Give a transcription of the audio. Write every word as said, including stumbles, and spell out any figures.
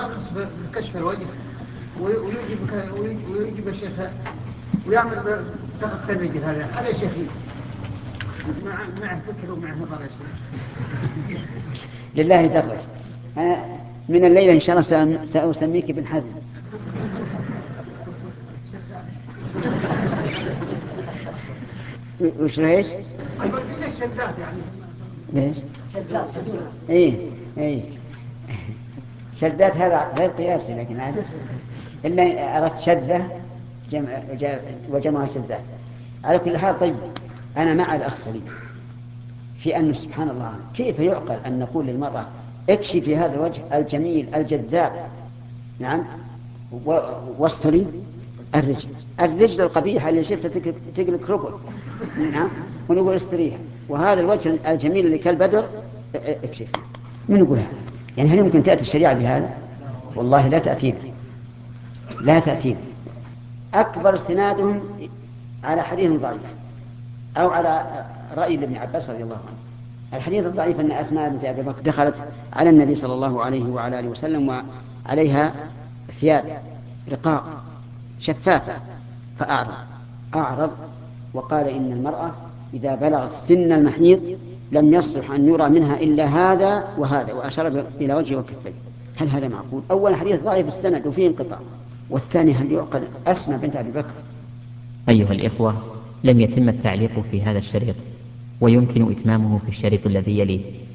يرخص بكشف الوجه ويجيب ويجيب الشيخ ويعمل بطاقة الرجل. هذا هذا شيخ معه فكر ومعه نظر يا شيخ. لله درك. أنا من الليلة إن شاء الله سأسميك ابن حزم. وش ليش؟ ليش شداد يعني؟ ليش؟ شداد. إيه إيه. شداد هذا غير قياسي، لكن عاد إلا أردت شدة جمع وجمع شداد. على كل حال طيب، أنا مع الأخ سليم في أن سبحان الله كيف يعقل أن نقول للمرأة اكشفي هذا الوجه الجميل الجذاب، نعم، واستري الرجل الرجل القبيحة اللي شفتها تقلق ربع، نعم، ونقول استريها، وهذا الوجه الجميل اللي كالبدر اكشف. من يقول هذا؟ يعني هل يمكن تأتي الشريعة بهذا؟ والله لا تأتينا، لا تأتينا. أكبر استنادهم على حديث ضعيف أو على رأي ابن عباس رضي الله عنه. الحديث الضعيف أن أسماء بنت أبي بكر دخلت على النبي صلى الله عليه وعلى آله وسلم وعليها ثياب رقاق شفافة، فأعرض أعرض وقال إن المرأة إذا بلغت سن المحيض لم يصلح أن يرى منها إلا هذا وهذا، وأشار إلى وجهه وكفيه. هل هذا معقول؟ أول حديث ضعيف السند وفيه انقطاع، والثاني هل يعقل أسماء بنت أبي بكر؟ أيها الإخوة، لم يتم التعليق في هذا الشريط، ويمكن إتمامه في الشريط الذي يليه.